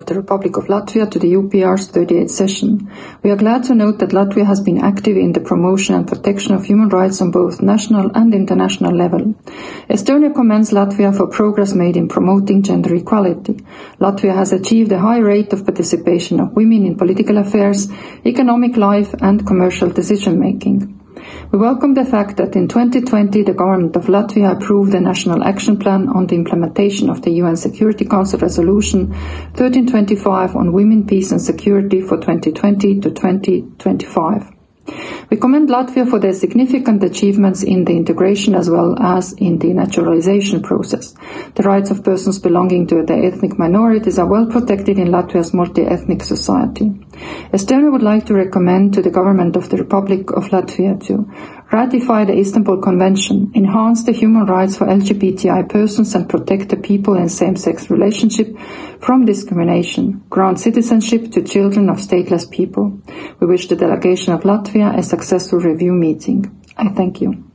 the Republic of Latvia to the UPR's 38th session. We are glad to note that Latvia has been active in the promotion and protection of human rights on both national and international level. Estonia commends Latvia for progress made in promoting gender equality. Latvia has achieved a high rate of participation of women in political affairs, economic life and commercial decision-making. We welcome the fact that in 2020 the government of Latvia approved a national action plan on the implementation of the UN Security Council Resolution 1325 on women, peace and security for 2020 to 2025. We commend Latvia for their significant achievements in the integration as well as in the naturalization process. The rights of persons belonging to the ethnic minorities are well protected in Latvia's multi-ethnic society. Estonia would like to recommend to the government of the Republic of Latvia to ratify the Istanbul Convention, enhance the human rights for LGBTI persons and protect the people in same-sex relationship from discrimination, grant citizenship to children of stateless people. We wish the delegation of Latvia a successful review meeting. I thank you.